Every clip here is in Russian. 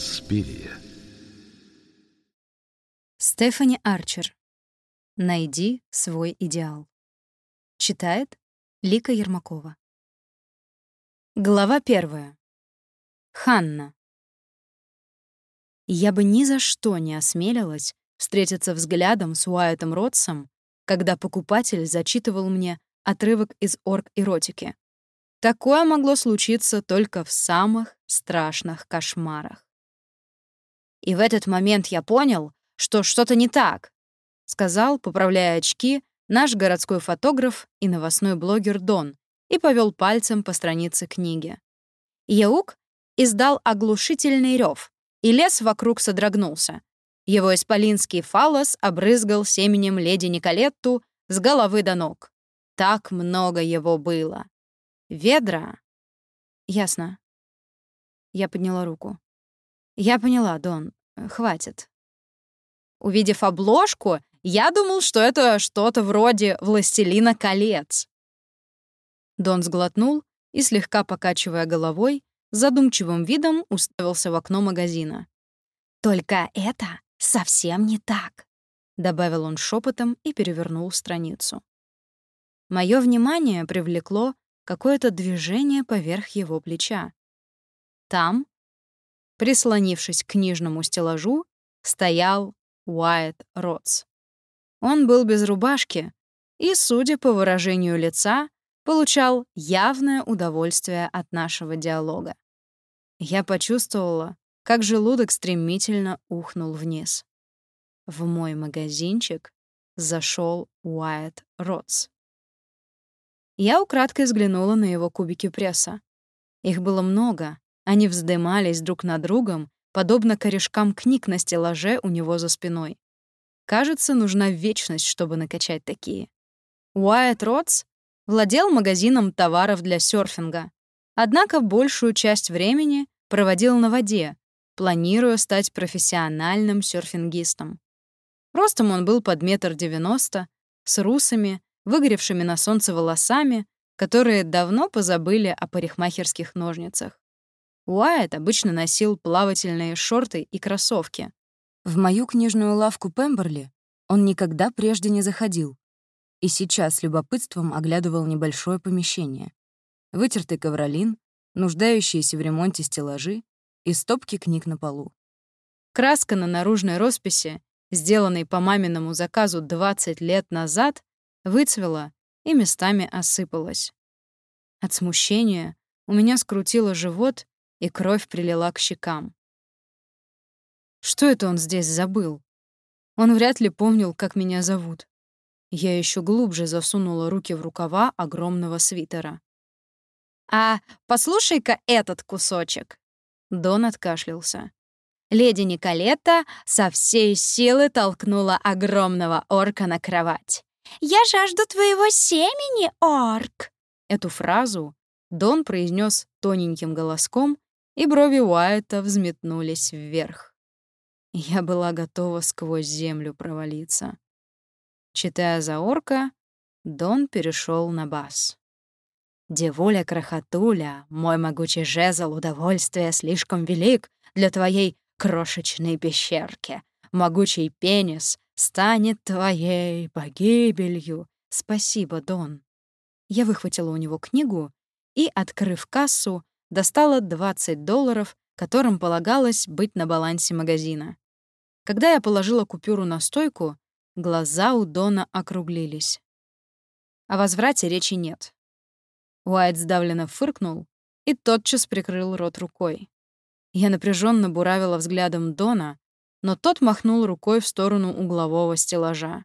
Инспирия. Стефани Арчер. «Найди свой идеал». Читает Лика Ермакова. Глава 1. Ханна. Я бы ни за что не осмелилась встретиться взглядом с Уайетом Ротсом, когда покупатель зачитывал мне отрывок из орг-эротики. Такое могло случиться только в самых страшных кошмарах. И в этот момент я понял, что что-то не так, сказал, поправляя очки, наш городской фотограф и новостной блогер Дон, и повел пальцем по странице книги. Яук издал оглушительный рев, и лес вокруг содрогнулся. Его исполинский фаллос обрызгал семенем леди Николетту с головы до ног. Так много его было. Ведра? Ясно. Я подняла руку. Я поняла, Дон. Хватит. Увидев обложку, я думал, что это что-то вроде «Властелина колец». Дон сглотнул и, слегка покачивая головой, с задумчивым видом уставился в окно магазина. «Только это совсем не так», — добавил он шепотом и перевернул страницу. Моё внимание привлекло какое-то движение поверх его плеча. Там, прислонившись к книжному стеллажу, стоял Уайет Ротс. Он был без рубашки и, судя по выражению лица, получал явное удовольствие от нашего диалога. Я почувствовала, как желудок стремительно ухнул вниз. В мой магазинчик зашел Уайет Ротс. Я украдкой взглянула на его кубики пресса. Их было много, они вздымались друг над другом, подобно корешкам книг на стеллаже у него за спиной. Кажется, нужна вечность, чтобы накачать такие. Уайет Ротс владел магазином товаров для серфинга, однако большую часть времени проводил на воде, планируя стать профессиональным серфингистом. Ростом он был под 1,90 м, с русыми, выгоревшими на солнце волосами, которые давно позабыли о парикмахерских ножницах. Уайет обычно носил плавательные шорты и кроссовки. В мою книжную лавку Пемберли он никогда прежде не заходил и сейчас с любопытством оглядывал небольшое помещение. Вытертый ковролин, нуждающиеся в ремонте стеллажи и стопки книг на полу. Краска на наружной росписи, сделанной по маминому заказу 20 лет назад, выцвела и местами осыпалась. От смущения у меня скрутило живот, и кровь прилила к щекам. Что это он здесь забыл? Он вряд ли помнил, как меня зовут. Я еще глубже засунула руки в рукава огромного свитера. «А послушай-ка этот кусочек!» Дон откашлялся. Леди Николетта со всей силы толкнула огромного орка на кровать. «Я жажду твоего семени, орк!» Эту фразу Дон произнес тоненьким голоском, и брови Уайета взметнулись вверх. Я была готова сквозь землю провалиться. Читая за орка, Дон перешел на бас. «Девуля-крохотуля, мой могучий жезл удовольствия слишком велик для твоей крошечной пещерки. Могучий пенис станет твоей погибелью. Спасибо, Дон». Я выхватила у него книгу и, открыв кассу, достала $20, которым полагалось быть на балансе магазина. Когда я положила купюру на стойку, глаза у Дона округлились. О возврате речи нет. Уайт сдавленно фыркнул и тотчас прикрыл рот рукой. Я напряженно буравила взглядом Дона, но тот махнул рукой в сторону углового стеллажа.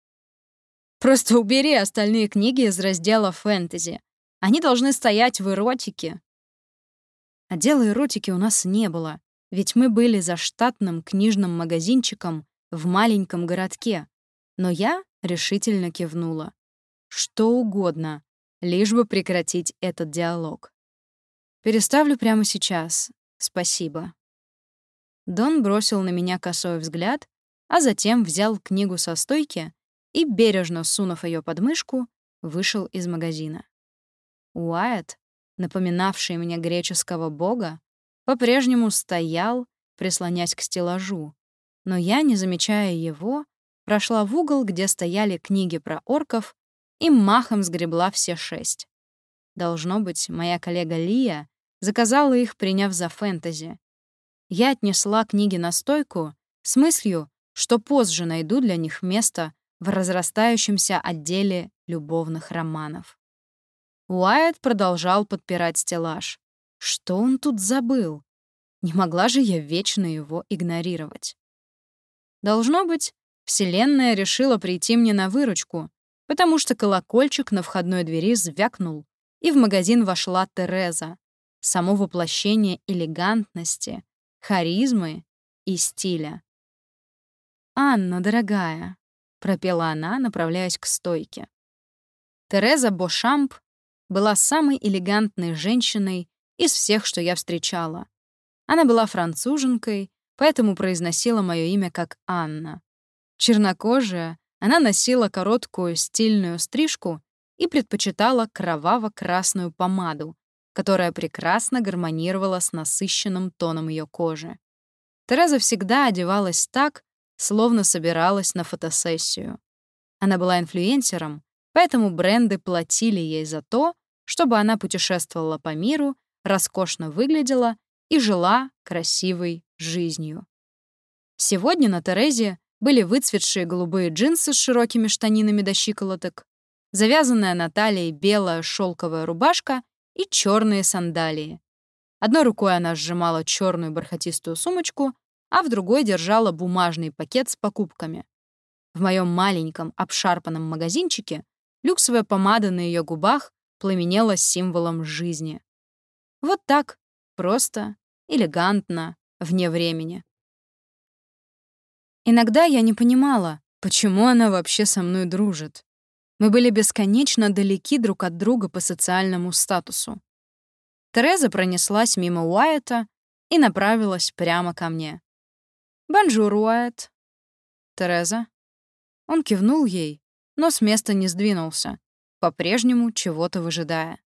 «Просто убери остальные книги из раздела «Фэнтези». Они должны стоять в эротике». Отдела эротики у нас не было, ведь мы были за штатным книжным магазинчиком в маленьком городке. Но я решительно кивнула. Что угодно, лишь бы прекратить этот диалог. Переставлю прямо сейчас. Спасибо. Дон бросил на меня косой взгляд, а затем взял книгу со стойки и, бережно сунув ее под мышку, вышел из магазина. Уайет, напоминавший мне греческого бога, по-прежнему стоял прислонясь к стеллажу, но я, не замечая его, прошла в угол, где стояли книги про орков, и махом сгребла все 6. Должно быть, моя коллега Лия заказала их, приняв за фэнтези. Я отнесла книги на стойку с мыслью, что позже найду для них место в разрастающемся отделе любовных романов. Уайт продолжал подпирать стеллаж. Что он тут забыл? Не могла же я вечно его игнорировать. Должно быть, Вселенная решила прийти мне на выручку, потому что колокольчик на входной двери звякнул, и в магазин вошла Тереза, само воплощение элегантности, харизмы и стиля. «Анна, дорогая», — пропела она, направляясь к стойке. Тереза Бошамп была самой элегантной женщиной из всех, что я встречала. Она была француженкой, поэтому произносила мое имя как Анна. Чернокожая, она носила короткую стильную стрижку и предпочитала кроваво-красную помаду, которая прекрасно гармонировала с насыщенным тоном ее кожи. Тереза всегда одевалась так, словно собиралась на фотосессию. Она была инфлюенсером, поэтому бренды платили ей за то, чтобы она путешествовала по миру, роскошно выглядела и жила красивой жизнью. Сегодня на Терезе были выцветшие голубые джинсы с широкими штанинами до щиколоток, завязанная на талии белая шелковая рубашка и черные сандалии. Одной рукой она сжимала черную бархатистую сумочку, а в другой держала бумажный пакет с покупками. В моем маленьком обшарпанном магазинчике люксовая помада на ее губах пламенела символом жизни. Вот так, просто, элегантно, вне времени. Иногда я не понимала, почему она вообще со мной дружит. Мы были бесконечно далеки друг от друга по социальному статусу. Тереза пронеслась мимо Уайта и направилась прямо ко мне. «Бонжур, Уайт». «Тереза?» Он кивнул ей, но с места не сдвинулся, по-прежнему чего-то выжидая.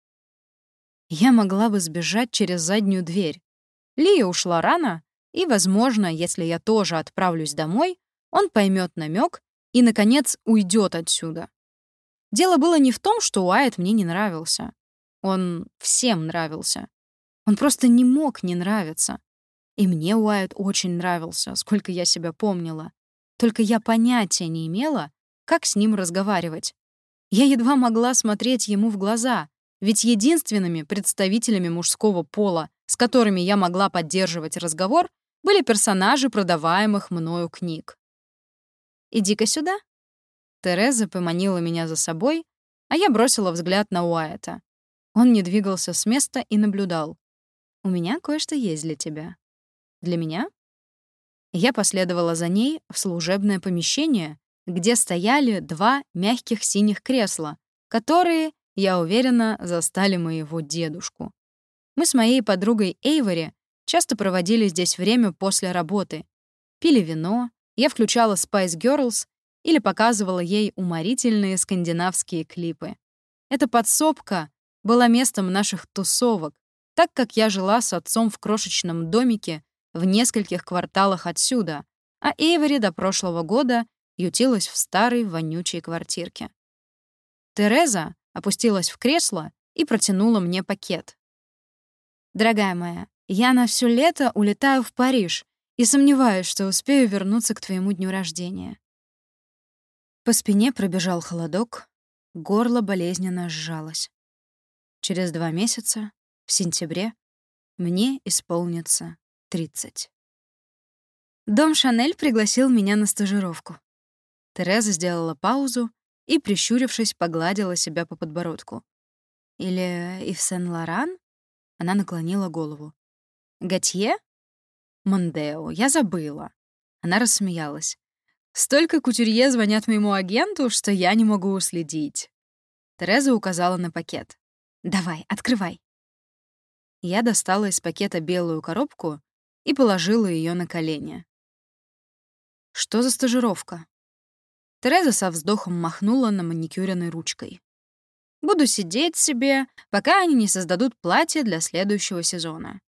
Я могла бы сбежать через заднюю дверь. Лия ушла рано, и, возможно, если я тоже отправлюсь домой, он поймет намек и, наконец, уйдет отсюда. Дело было не в том, что Уайт мне не нравился. Он всем нравился. Он просто не мог не нравиться. И мне Уайт очень нравился, сколько я себя помнила. Только я понятия не имела, как с ним разговаривать. Я едва могла смотреть ему в глаза, ведь единственными представителями мужского пола, с которыми я могла поддерживать разговор, были персонажи продаваемых мною книг. «Иди-ка сюда». Тереза поманила меня за собой, а я бросила взгляд на Уайта. Он не двигался с места и наблюдал. «У меня кое-что есть для тебя». «Для меня?» Я последовала за ней в служебное помещение, где стояли 2 мягких синих кресла, которые, я уверена, застали моего дедушку. Мы с моей подругой Эйвори часто проводили здесь время после работы. Пили вино, я включала Spice Girls или показывала ей уморительные скандинавские клипы. Эта подсобка была местом наших тусовок, так как я жила с отцом в крошечном домике в нескольких кварталах отсюда, а Эйвори до прошлого года ютилась в старой вонючей квартирке. Тереза опустилась в кресло и протянула мне пакет. «Дорогая моя, я на всё лето улетаю в Париж и сомневаюсь, что успею вернуться к твоему дню рождения». По спине пробежал холодок, горло болезненно сжалось. Через 2 месяца, в сентябре, мне исполнится 30. Дом Шанель пригласил меня на стажировку. Тереза сделала паузу и, прищурившись, погладила себя по подбородку. Или Ив Сен-Лоран? Она наклонила голову. Готье? Мондео, я забыла. Она рассмеялась. Столько кутюрье звонят моему агенту, что я не могу уследить. Тереза указала на пакет. «Давай, открывай». Я достала из пакета белую коробку и положила ее на колени. Что за стажировка? Тереза со вздохом махнула на маникюренной ручкой. Буду сидеть себе, пока они не создадут платье для следующего сезона.